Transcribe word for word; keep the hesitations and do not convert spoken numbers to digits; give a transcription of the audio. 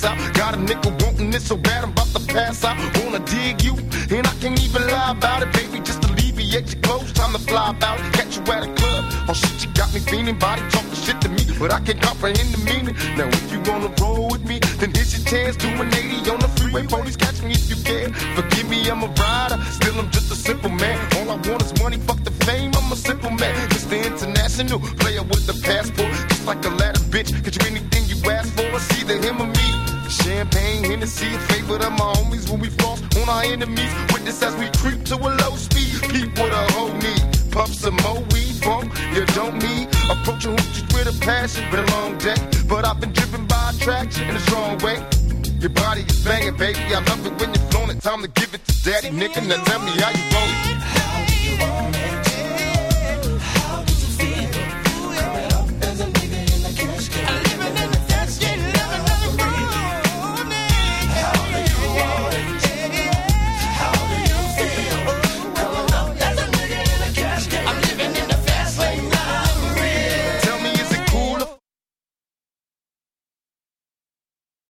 ass out. Got a nigga wanting this so bad I'm about to pass out. Wanna dig you, and I can't even lie about it, baby. Just alleviate your clothes, time to fly about it. Catch you at a club, oh shit, you got me feeling. Body talking shit to me, but I can't comprehend the meaning. Now if you wanna roll with me, then here's your chance. Do an eighty on the freeway, police catch me if you can. Forgive me, I'm a rider, still I'm just a simple man. All I want is money, fuck the fame, I'm a simple man. Mister International, player with the passport. Just like a ladder, bitch, get you anything you ask for. It's either him or me. Champagne, Hennessy, favorite of my homies when we floss on our enemies. Witness as we creep to a low speed. Peep what a hoe need. Puff some more weed, bump, you don't need. Approaching hoochies with a passion, been a long day. But I've been driven by attraction in a strong way. Your body is banging, baby, I love it when you're flown it. Time to give it to daddy, nigga, now tell me how you roll it.